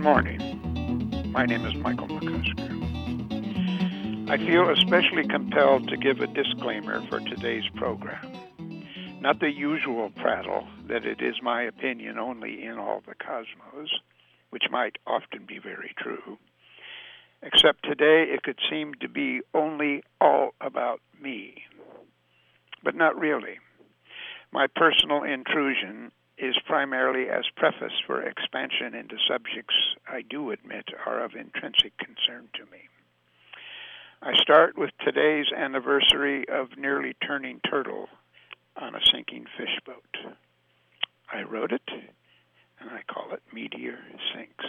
morning. My name is Michael McCusker. I feel especially compelled to give a disclaimer for today's program. Not the usual prattle that it is my opinion only in all the cosmos, which might often be very true, except today it could seem to be only all about me. But not really. My personal intrusion is primarily as preface for expansion into subjects I do admit are of intrinsic concern to me. I start with today's anniversary of nearly turning turtle on a sinking fish boat. I wrote it, and I call it Meteor Sinks.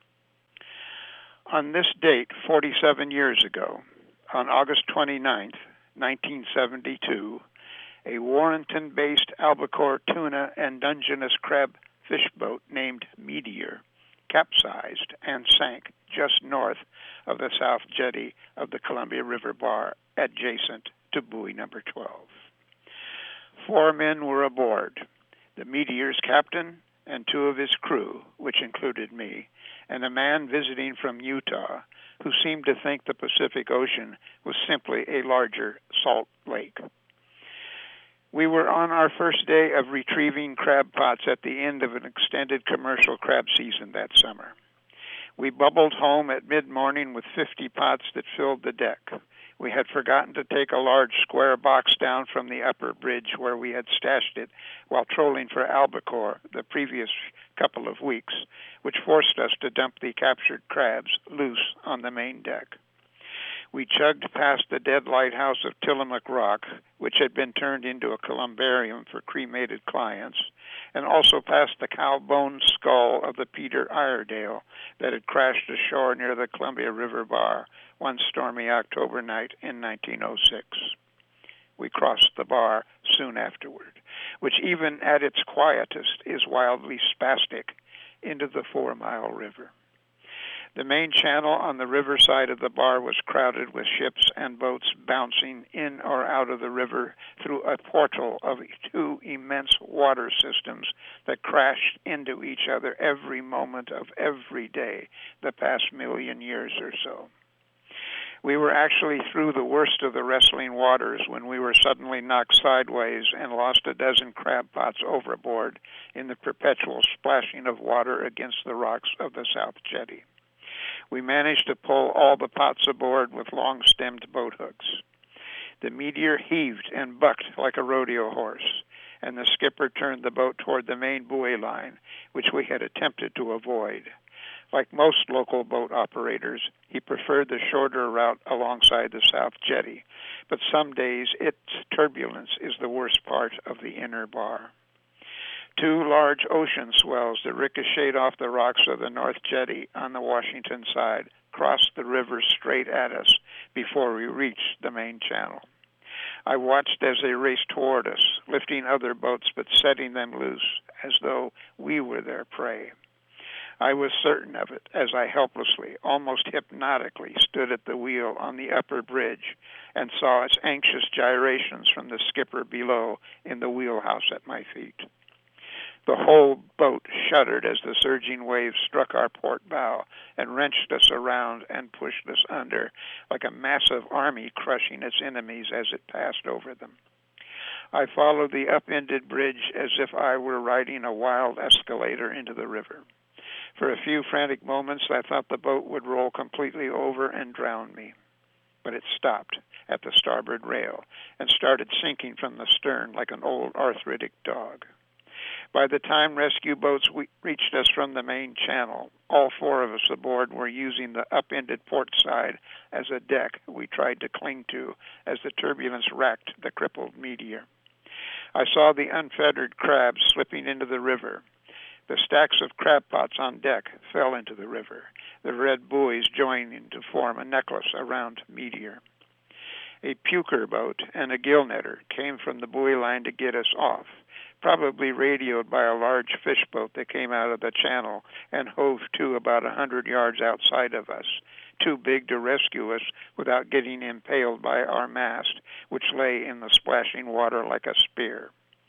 On this date, 47 years ago, on August 29th, 1972, a Warrenton-based albacore, tuna, and Dungeness crab fish boat named Meteor capsized and sank just north of the south jetty of the Columbia River Bar adjacent to buoy number 12. 4 men were aboard, the Meteor's captain and 2 of his crew, which included me, and a man visiting from Utah who seemed to think the Pacific Ocean was simply a larger salt lake. We were on our first day of retrieving crab pots at the end of an extended commercial crab season that summer. We bubbled home at mid-morning with 50 pots that filled the deck. We had forgotten to take a large square box down from the upper bridge where we had stashed it while trolling for albacore the previous couple of weeks, which forced us to dump the captured crabs loose on the main deck. We chugged past the dead lighthouse of Tillamook Rock, which had been turned into a columbarium for cremated clients, and also past the cow bone skull of the Peter Iredale that had crashed ashore near the Columbia River Bar one stormy October night in 1906. We crossed the bar soon afterward, which even at its quietest is wildly spastic, into the 4-mile river. The main channel on the river side of the bar was crowded with ships and boats bouncing in or out of the river through a portal of 2 immense water systems that crashed into each other every moment of every day the past million years or so. We were actually through the worst of the wrestling waters when we were suddenly knocked sideways and lost a dozen crab pots overboard in the perpetual splashing of water against the rocks of the South Jetty. We managed to pull all the pots aboard with long-stemmed boat hooks. The Meteor heaved and bucked like a rodeo horse, and the skipper turned the boat toward the main buoy line, which we had attempted to avoid. Like most local boat operators, he preferred the shorter route alongside the South Jetty, but some days its turbulence is the worst part of the inner bar. 2 large ocean swells that ricocheted off the rocks of the North Jetty on the Washington side crossed the river straight at us before we reached the main channel. I watched as they raced toward us, lifting other boats but setting them loose as though we were their prey. I was certain of it as I helplessly, almost hypnotically, stood at the wheel on the upper bridge and saw its anxious gyrations from the skipper below in the wheelhouse at my feet. The whole boat shuddered as the surging waves struck our port bow and wrenched us around and pushed us under, like a massive army crushing its enemies as it passed over them. I followed the upended bridge as if I were riding a wild escalator into the river. For a few frantic moments, I thought the boat would roll completely over and drown me. But it stopped at the starboard rail and started sinking from the stern like an old arthritic dog. By the time rescue boats reached us from the main channel, all 4 of us aboard were using the upended port side as a deck we tried to cling to as the turbulence racked the crippled Meteor. I saw the unfettered crabs slipping into the river. The stacks of crab pots on deck fell into the river, the red buoys joining to form a necklace around Meteor. A puker boat and a gill netter came from the buoy line to get us off, probably radioed by a large fish boat that came out of the channel and hove to about 100 yards outside of us, too big to rescue us without getting impaled by our mast, which lay in the splashing water like a spear.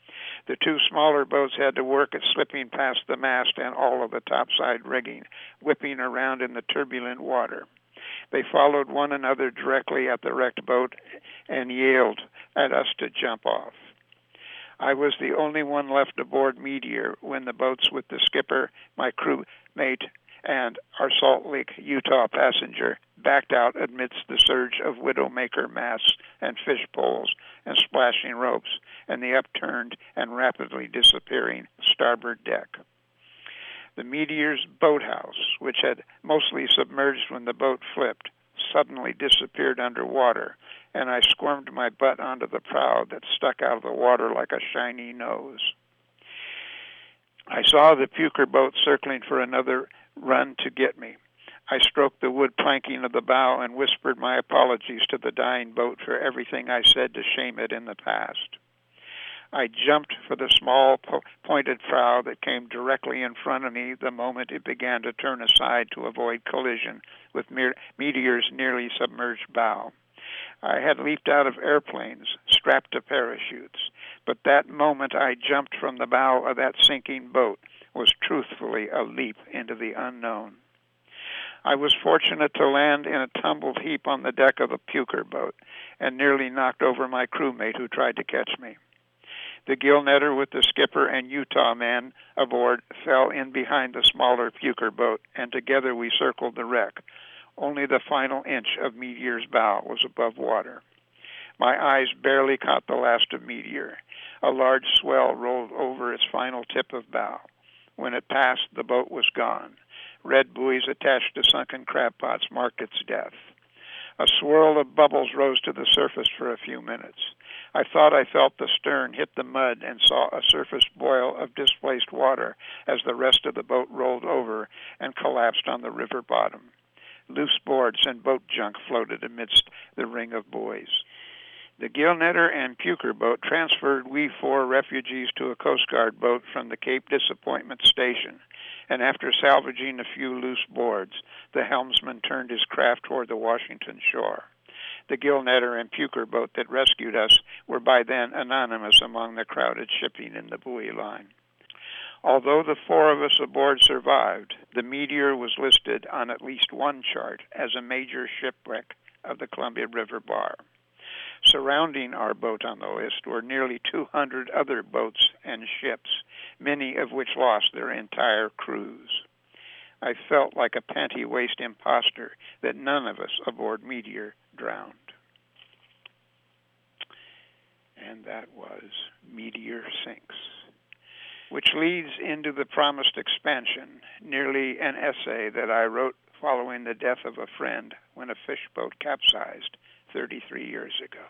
The two smaller boats had to work at slipping past the mast and all of the topside rigging, whipping around in the turbulent water. They followed one another directly at the wrecked boat and yelled at us to jump off. I was the only one left aboard Meteor when the boats with the skipper, my crewmate, and our Salt Lake, Utah passenger backed out amidst the surge of Widowmaker masts and fish poles and splashing ropes and the upturned and rapidly disappearing starboard deck. The Meteor's boathouse, which had mostly submerged when the boat flipped, suddenly disappeared underwater, and I squirmed my butt onto the prow that stuck out of the water like a shiny nose. I saw the puker boat circling for another run to get me. I stroked the wood planking of the bow and whispered my apologies to the dying boat for everything I said to shame it in the past. I jumped for the small pointed prow that came directly in front of me the moment it began to turn aside to avoid collision with Meteor's nearly submerged bow. I had leaped out of airplanes, strapped to parachutes, but that moment I jumped from the bow of that sinking boat was truthfully a leap into the unknown. I was fortunate to land in a tumbled heap on the deck of the puker boat and nearly knocked over my crewmate who tried to catch me. The gill netter with the skipper and Utah man aboard fell in behind the smaller puker boat, and together we circled the wreck. Only the final inch of Meteor's bow was above water. My eyes barely caught the last of Meteor. A large swell rolled over its final tip of bow. When it passed, the boat was gone. Red buoys attached to sunken crab pots marked its death. A swirl of bubbles rose to the surface for a few minutes. I thought I felt the stern hit the mud and saw a surface boil of displaced water as the rest of the boat rolled over and collapsed on the river bottom. Loose boards and boat junk floated amidst the ring of buoys. The gill netter and puker boat transferred we four refugees to a Coast Guard boat from the Cape Disappointment station, and after salvaging a few loose boards, the helmsman turned his craft toward the Washington shore. The gill netter and puker boat that rescued us were by then anonymous among the crowded shipping in the buoy line. Although the four of us aboard survived, the Meteor was listed on at least one chart as a major shipwreck of the Columbia River Bar. Surrounding our boat on the list were nearly 200 other boats and ships, many of which lost their entire crews. I felt like a panty-waist imposter that none of us aboard Meteor drowned. And that was Meteor Sinks, which leads into the promised expansion, nearly an essay that I wrote following the death of a friend when a fish boat capsized 33 years ago.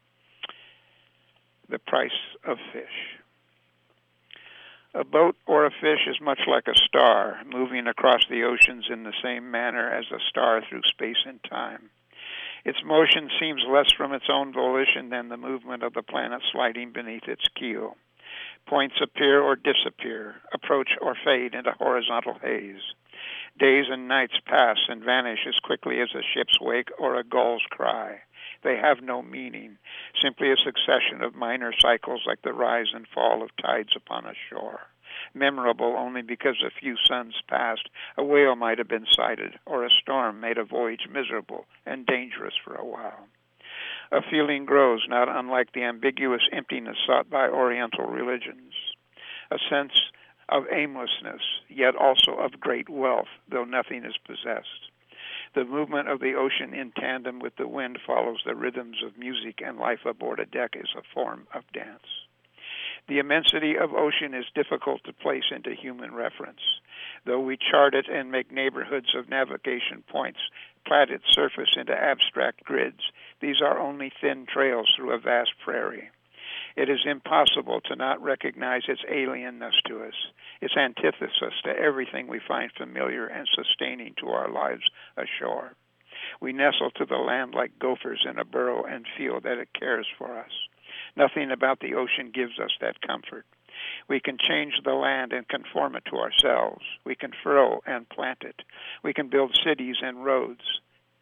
The price of fish. A boat or a fish is much like a star, moving across the oceans in the same manner as a star through space and time. Its motion seems less from its own volition than the movement of the planet sliding beneath its keel. Points appear or disappear, approach or fade into horizontal haze. Days and nights pass and vanish as quickly as a ship's wake or a gull's cry. They have no meaning, simply a succession of minor cycles like the rise and fall of tides upon a shore. Memorable only because a few suns passed, a whale might have been sighted, or a storm made a voyage miserable and dangerous for a while. A feeling grows not unlike the ambiguous emptiness sought by Oriental religions, a sense of aimlessness, yet also of great wealth, though nothing is possessed. The movement of the ocean in tandem with the wind follows the rhythms of music, and life aboard a deck is a form of dance. The immensity of ocean is difficult to place into human reference. Though we chart it and make neighborhoods of navigation points, plat its surface into abstract grids, these are only thin trails through a vast prairie. It is impossible to not recognize its alienness to us, its antithesis to everything we find familiar and sustaining to our lives ashore. We nestle to the land like gophers in a burrow and feel that it cares for us. Nothing about the ocean gives us that comfort. We can change the land and conform it to ourselves. We can furrow and plant it. We can build cities and roads.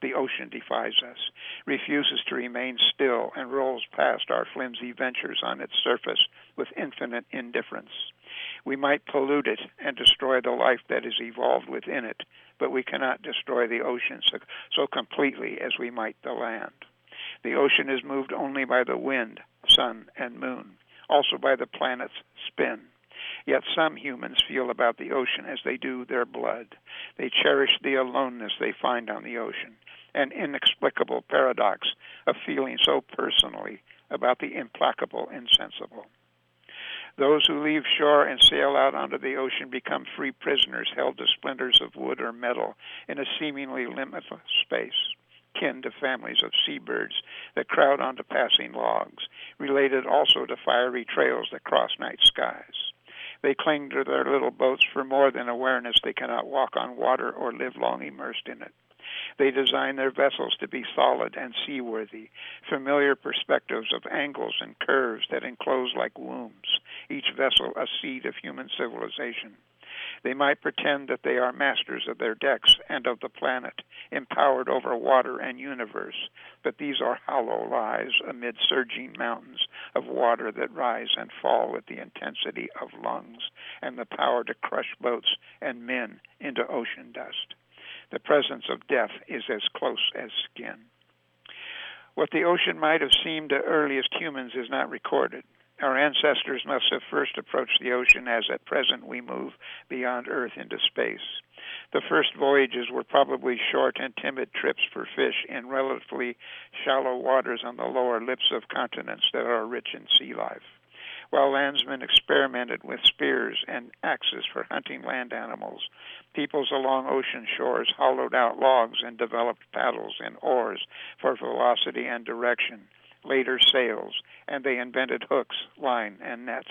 The ocean defies us, refuses to remain still, and rolls past our flimsy ventures on its surface with infinite indifference. We might pollute it and destroy the life that is evolved within it, but we cannot destroy the ocean so completely as we might the land. The ocean is moved only by the wind, sun, and moon, also by the planet's spin. Yet some humans feel about the ocean as they do their blood. They cherish the aloneness they find on the ocean, an inexplicable paradox of feeling so personally about the implacable insensible. Those who leave shore and sail out onto the ocean become free prisoners held to splinters of wood or metal in a seemingly limitless space, kin to families of seabirds that crowd onto passing logs, related also to fiery trails that cross night skies. They cling to their little boats for more than awareness they cannot walk on water or live long immersed in it. They design their vessels to be solid and seaworthy, familiar perspectives of angles and curves that enclose like wombs, each vessel a seed of human civilization. They might pretend that they are masters of their decks and of the planet, empowered over water and universe, but these are hollow lies amid surging mountains of water that rise and fall with the intensity of lungs and the power to crush boats and men into ocean dust. The presence of death is as close as skin. What the ocean might have seemed to earliest humans is not recorded. Our ancestors must have first approached the ocean as at present we move beyond Earth into space. The first voyages were probably short and timid trips for fish in relatively shallow waters on the lower lips of continents that are rich in sea life. While landsmen experimented with spears and axes for hunting land animals, peoples along ocean shores hollowed out logs and developed paddles and oars for velocity and direction, later sails, and they invented hooks, line, and nets.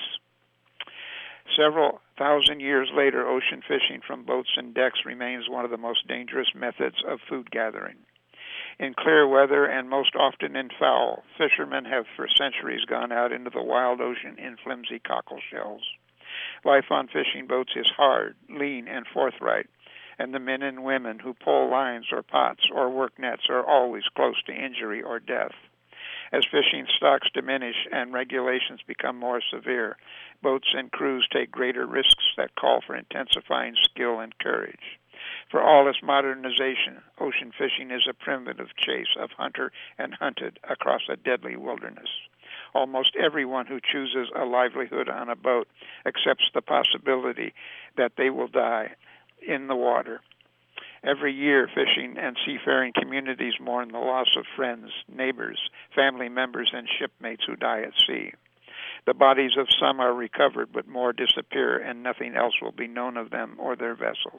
Several thousand years later, ocean fishing from boats and decks remains one of the most dangerous methods of food gathering. In clear weather and most often in foul, fishermen have for centuries gone out into the wild ocean in flimsy cockle shells. Life on fishing boats is hard, lean, and forthright, and the men and women who pull lines or pots or work nets are always close to injury or death. As fishing stocks diminish and regulations become more severe, boats and crews take greater risks that call for intensifying skill and courage. For all its modernization, ocean fishing is a primitive chase of hunter and hunted across a deadly wilderness. Almost everyone who chooses a livelihood on a boat accepts the possibility that they will die in the water. Every year, fishing and seafaring communities mourn the loss of friends, neighbors, family members, and shipmates who die at sea. The bodies of some are recovered, but more disappear, and nothing else will be known of them or their vessels.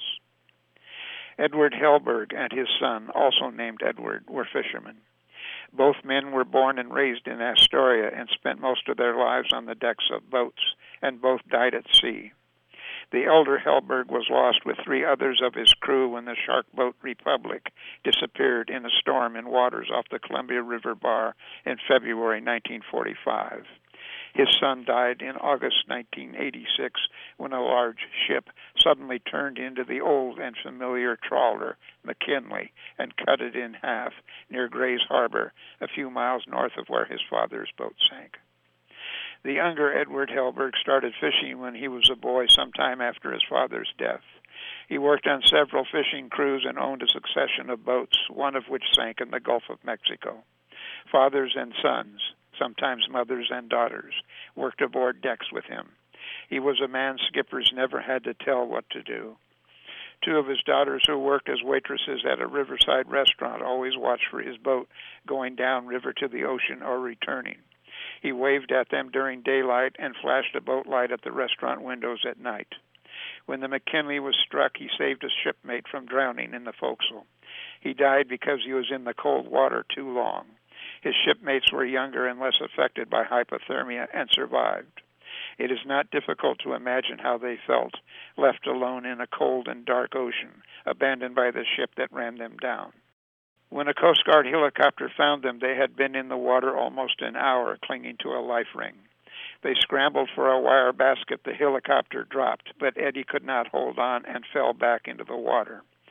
Edward Hellberg and his son, also named Edward, were fishermen. Both men were born and raised in Astoria and spent most of their lives on the decks of boats, and both died at sea. The elder Hellberg was lost with three others of his crew when the shark boat Republic disappeared in a storm in waters off the Columbia River Bar in February 1945. His son died in August 1986 when a large ship suddenly turned into the old and familiar trawler McKinley and cut it in half near Grays Harbor, a few miles north of where his father's boat sank. The younger Edward Hellberg started fishing when he was a boy sometime after his father's death. He worked on several fishing crews and owned a succession of boats, one of which sank in the Gulf of Mexico. Fathers and sons, sometimes mothers and daughters, worked aboard decks with him. He was a man skippers never had to tell what to do. Two of his daughters who worked as waitresses at a riverside restaurant always watched for his boat going down river to the ocean or returning. He waved at them during daylight and flashed a boat light at the restaurant windows at night. When the McKinley was struck, he saved a shipmate from drowning in the forecastle. He died because he was in the cold water too long. His shipmates were younger and less affected by hypothermia and survived. It is not difficult to imagine how they felt, left alone in a cold and dark ocean, abandoned by the ship that ran them down. When a Coast Guard helicopter found them, they had been in the water almost an hour, clinging to a life ring. They scrambled for a wire basket the helicopter dropped, but Eddie could not hold on and fell back into the water.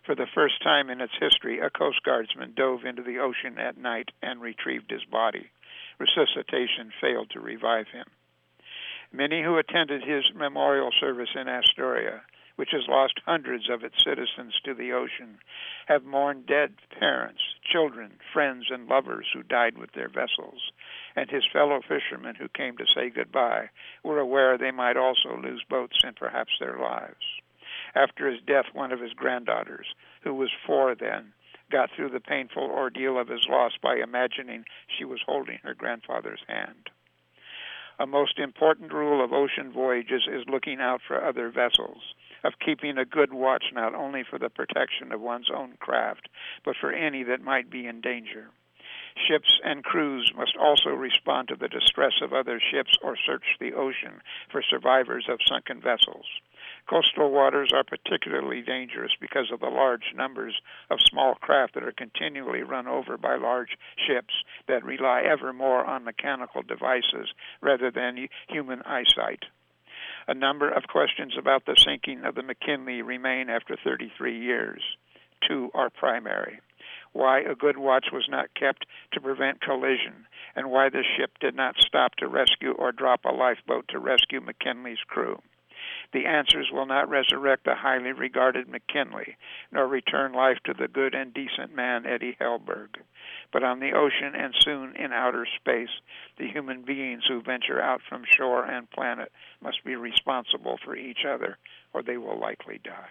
For the first time in its history, a Coast Guardsman dove into the ocean at night and retrieved his body. Resuscitation failed to revive him. Many who attended his memorial service in Astoria, which has lost hundreds of its citizens to the ocean, have mourned dead parents, children, friends, and lovers who died with their vessels, and his fellow fishermen who came to say goodbye were aware they might also lose boats and perhaps their lives. After his death, one of his granddaughters, who was 4 then, got through the painful ordeal of his loss by imagining she was holding her grandfather's hand. A most important rule of ocean voyages is looking out for other vessels, of keeping a good watch not only for the protection of one's own craft, but for any that might be in danger. Ships and crews must also respond to the distress of other ships or search the ocean for survivors of sunken vessels. Coastal waters are particularly dangerous because of the large numbers of small craft that are continually run over by large ships that rely ever more on mechanical devices rather than human eyesight. A number of questions about the sinking of the McKinley remain after 33 years. 2 are primary. Why a good watch was not kept to prevent collision, and why the ship did not stop to rescue or drop a lifeboat to rescue McKinley's crew. The answers will not resurrect the highly regarded McKinley, nor return life to the good and decent man Eddie Hellberg. But on the ocean and soon in outer space, the human beings who venture out from shore and planet must be responsible for each other, or they will likely die.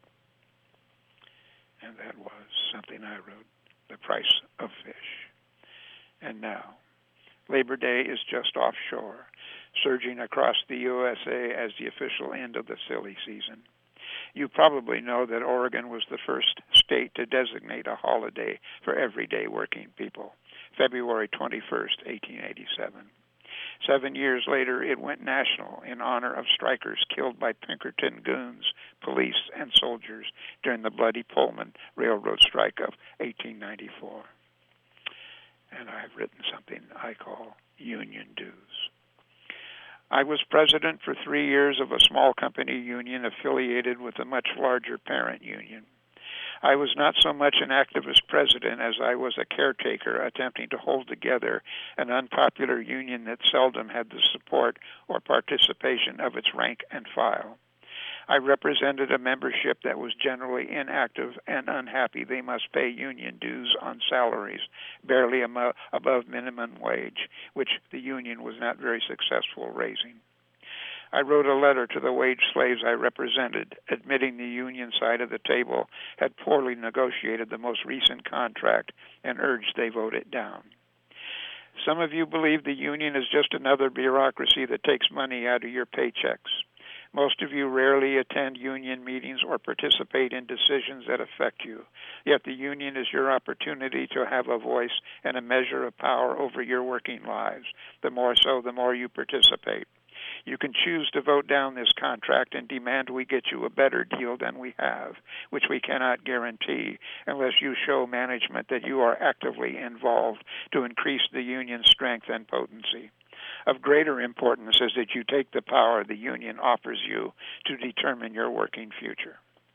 And that was something I wrote, The Price of Fish. And now, Labor Day is just offshore, surging across the USA as the official end of the silly season. You probably know that Oregon was the first state to designate a holiday for everyday working people, February 21st, 1887. 7 years later, it went national in honor of strikers killed by Pinkerton goons, police, and soldiers during the bloody Pullman Railroad strike of 1894. And I've written something I call union dues. I was president for 3 years of a small company union affiliated with a much larger parent union. I was not so much an activist president as I was a caretaker attempting to hold together an unpopular union that seldom had the support or participation of its rank and file. I represented a membership that was generally inactive and unhappy they must pay union dues on salaries barely above minimum wage, which the union was not very successful raising. I wrote a letter to the wage slaves I represented, admitting the union side of the table had poorly negotiated the most recent contract and urged they vote it down. Some of you believe the union is just another bureaucracy that takes money out of your paychecks. Most of you rarely attend union meetings or participate in decisions that affect you, yet the union is your opportunity to have a voice and a measure of power over your working lives. The more so, the more you participate. You can choose to vote down this contract and demand we get you a better deal than we have, which we cannot guarantee unless you show management that you are actively involved to increase the union's strength and potency. Of greater importance is that you take the power the union offers you to determine your working future.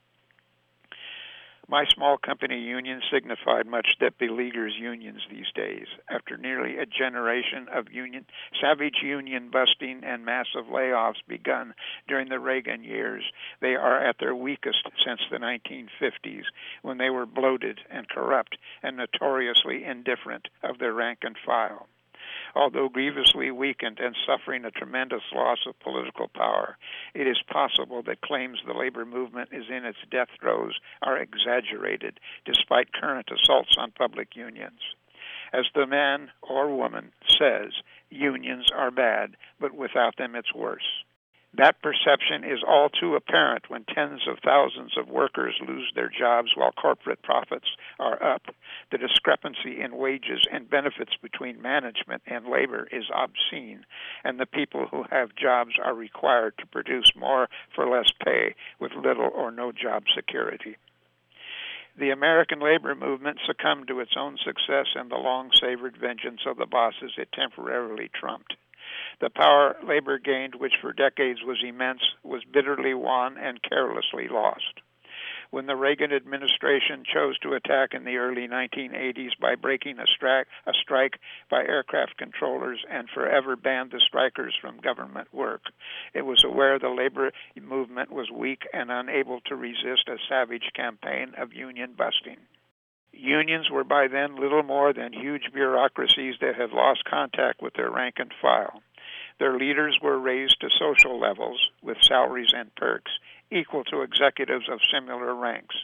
My small company union signified much that beleaguers unions these days. After nearly a generation of savage union busting and massive layoffs begun during the Reagan years, they are at their weakest since the 1950s, when they were bloated and corrupt and notoriously indifferent of their rank and file. Although grievously weakened and suffering a tremendous loss of political power, it is possible that claims the labor movement is in its death throes are exaggerated, despite current assaults on public unions. As the man or woman says, unions are bad, but without them it's worse. That perception is all too apparent when tens of thousands of workers lose their jobs while corporate profits are up. The discrepancy in wages and benefits between management and labor is obscene, and the people who have jobs are required to produce more for less pay with little or no job security. The American labor movement succumbed to its own success and the long-savored vengeance of the bosses it temporarily trumped. The power labor gained, which for decades was immense, was bitterly won and carelessly lost. when the Reagan administration chose to attack in the early 1980s by breaking a strike by aircraft controllers and forever banned the strikers from government work. It was aware the labor movement was weak and unable to resist a savage campaign of union busting. Unions were by then little more than huge bureaucracies that had lost contact with their rank and file. Their leaders were raised to social levels with salaries and perks equal to executives of similar ranks.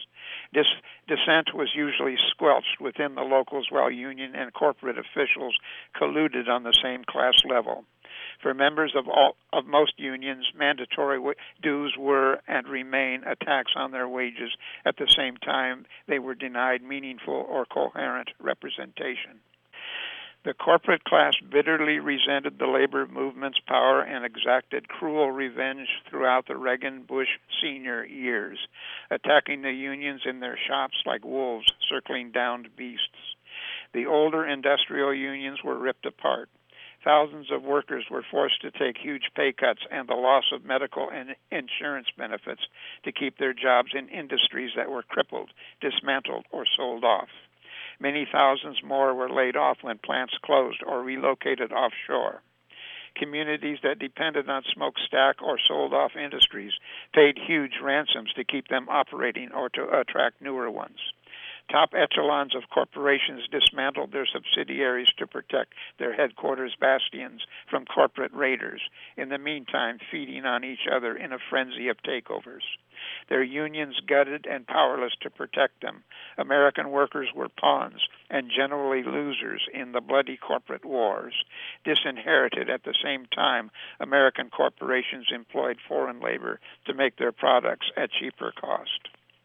Dissent was usually squelched within the locals while union and corporate officials colluded on the same class level. For members of most unions, mandatory dues were and remain a tax on their wages. At the same time, they were denied meaningful or coherent representation. The corporate class bitterly resented the labor movement's power and exacted cruel revenge throughout the Reagan-Bush senior years, attacking the unions in their shops like wolves circling downed beasts. The older industrial unions were ripped apart. Thousands of workers were forced to take huge pay cuts and the loss of medical and insurance benefits to keep their jobs in industries that were crippled, dismantled, or sold off. Many thousands more were laid off when plants closed or relocated offshore. Communities that depended on smokestack or sold-off industries paid huge ransoms to keep them operating or to attract newer ones. Top echelons of corporations dismantled their subsidiaries to protect their headquarters bastions from corporate raiders, in the meantime feeding on each other in a frenzy of takeovers. Their unions gutted and powerless to protect them. American workers were pawns and generally losers in the bloody corporate wars. Disinherited at the same time, American corporations employed foreign labor to make their products at cheaper cost.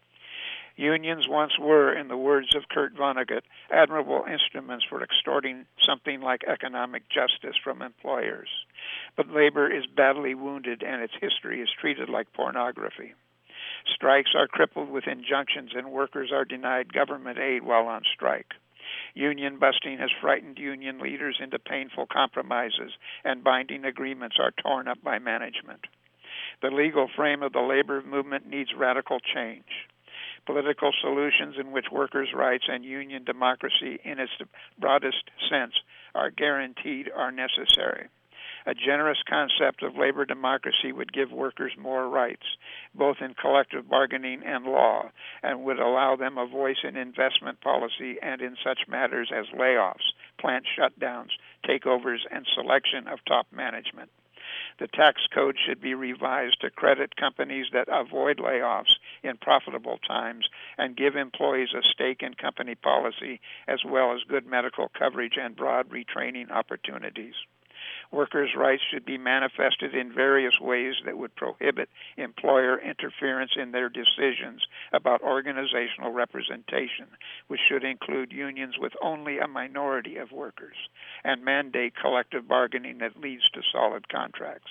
Unions once were, in the words of Kurt Vonnegut, admirable instruments for extorting something like economic justice from employers. But labor is badly wounded and its history is treated like pornography. Strikes are crippled with injunctions and workers are denied government aid while on strike. Union busting has frightened union leaders into painful compromises, and binding agreements are torn up by management. The legal frame of the labor movement needs radical change. Political solutions in which workers' rights and union democracy in its broadest sense are guaranteed are necessary. A generous concept of labor democracy would give workers more rights, both in collective bargaining and law, and would allow them a voice in investment policy and in such matters as layoffs, plant shutdowns, takeovers, and selection of top management. The tax code should be revised to credit companies that avoid layoffs in profitable times and give employees a stake in company policy, as well as good medical coverage and broad retraining opportunities. Workers' rights should be manifested in various ways that would prohibit employer interference in their decisions about organizational representation, which should include unions with only a minority of workers, and mandate collective bargaining that leads to solid contracts.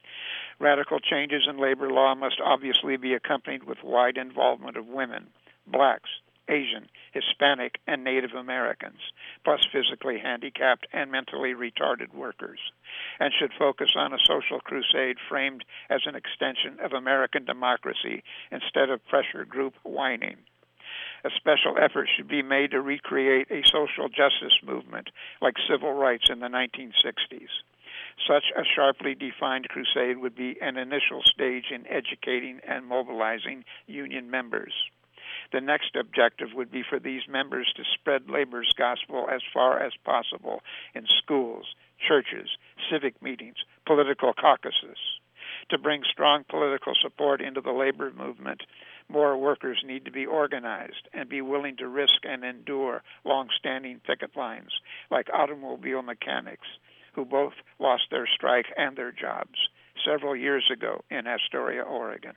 Radical changes in labor law must obviously be accompanied with wide involvement of women, blacks, Asian, Hispanic, and Native Americans, plus physically handicapped and mentally retarded workers, and should focus on a social crusade framed as an extension of American democracy instead of pressure group whining. A special effort should be made to recreate a social justice movement like civil rights in the 1960s. Such a sharply defined crusade would be an initial stage in educating and mobilizing union members. The next objective would be for these members to spread labor's gospel as far as possible in schools, churches, civic meetings, political caucuses. To bring strong political support into the labor movement, more workers need to be organized and be willing to risk and endure long-standing picket lines, like automobile mechanics, who both lost their strike and their jobs several years ago in Astoria, Oregon.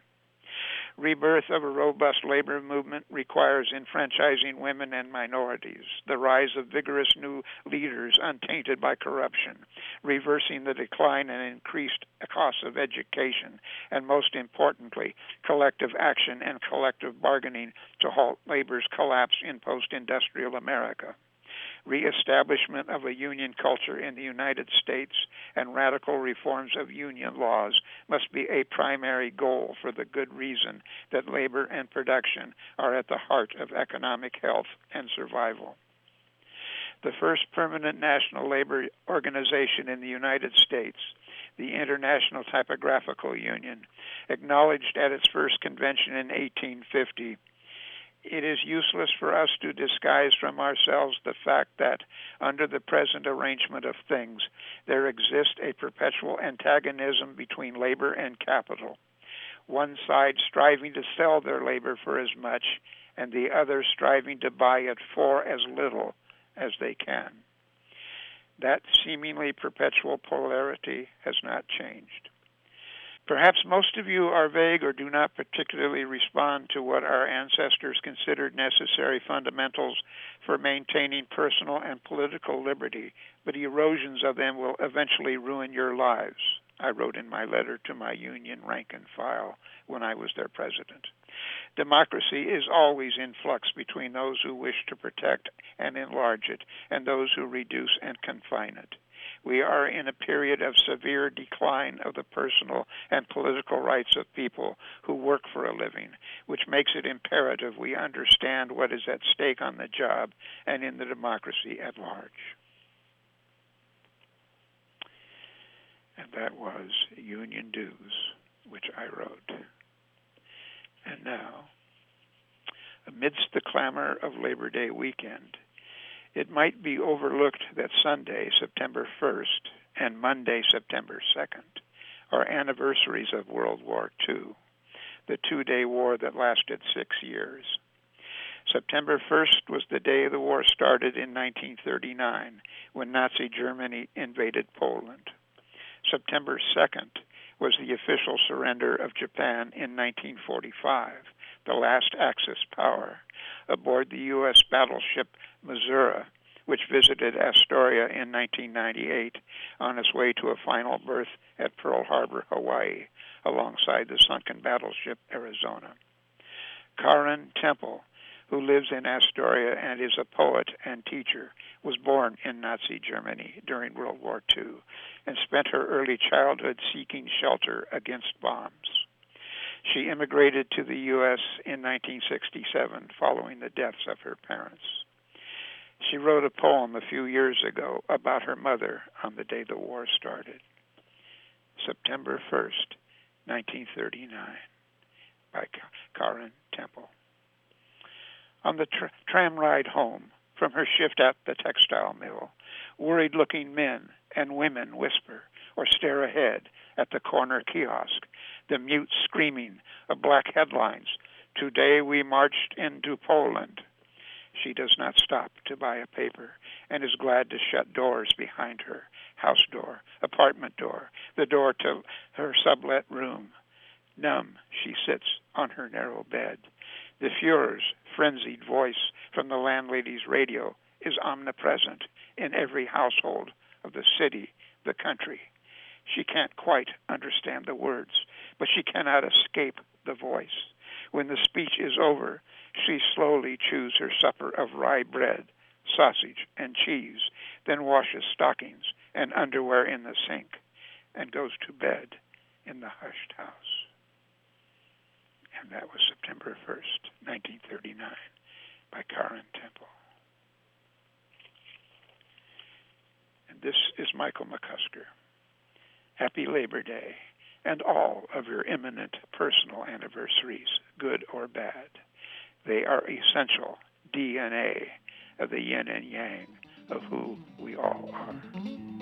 Rebirth of a robust labor movement requires enfranchising women and minorities, the rise of vigorous new leaders untainted by corruption, reversing the decline and increased costs of education, and most importantly, collective action and collective bargaining to halt labor's collapse in post-industrial America. reestablishment of a union culture in the United States and radical reforms of union laws must be a primary goal for the good reason that labor and production are at the heart of economic health and survival. The first permanent national labor organization in the United States, the International Typographical Union, acknowledged at its first convention in 1850, "It is useless for us to disguise from ourselves the fact that, under the present arrangement of things, there exists a perpetual antagonism between labor and capital, one side striving to sell their labor for as much, and the other striving to buy it for as little as they can." That seemingly perpetual polarity has not changed. Perhaps most of you are vague or do not particularly respond to what our ancestors considered necessary fundamentals for maintaining personal and political liberty, but erosions of them will eventually ruin your lives, I wrote in my letter to my union rank and file when I was their president. Democracy is always in flux between those who wish to protect and enlarge it and those who reduce and confine it. We are in a period of severe decline of the personal and political rights of people who work for a living, which makes it imperative we understand what is at stake on the job and in the democracy at large. And that was Union Dues, which I wrote. And now, amidst the clamor of Labor Day weekend, it might be overlooked that Sunday, September 1st, and Monday, September 2nd, are anniversaries of World War II, the two-day war that lasted 6 years. September 1st was the day the war started in 1939, when Nazi Germany invaded Poland. September 2nd was the official surrender of Japan in 1945, the last Axis power, aboard the U.S. battleship Missouri, which visited Astoria in 1998 on its way to a final berth at Pearl Harbor, Hawaii, alongside the sunken battleship Arizona. Karen Temple, who lives in Astoria and is a poet and teacher, was born in Nazi Germany during World War II and spent her early childhood seeking shelter against bombs. She immigrated to the U.S. in 1967 following the deaths of her parents. She wrote a poem a few years ago about her mother on the day the war started. September 1st, 1939, by Karen Temple. On the tram ride home from her shift at the textile mill, worried-looking men and women whisper or stare ahead at the corner kiosk, the mute screaming of black headlines, "Today we marched into Poland." She does not stop to buy a paper and is glad to shut doors behind her, house door, apartment door, the door to her sublet room. Numb, she sits on her narrow bed. The Fuhrer's frenzied voice from the landlady's radio is omnipresent in every household of the city, the country. She can't quite understand the words, but she cannot escape the voice. When the speech is over, she slowly chews her supper of rye bread, sausage, and cheese, then washes stockings and underwear in the sink, and goes to bed in the hushed house. And that was September 1st, 1939, by Karen Temple. And this is Michael McCusker. Happy Labor Day, and all of your imminent personal anniversaries, good or bad. They are essential DNA of the yin and yang of who we all are.